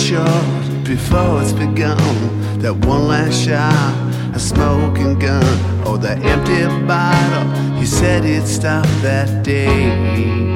short before it's begun. That one last shot, a smoking gun, or the empty bottle he said he'd stop that day.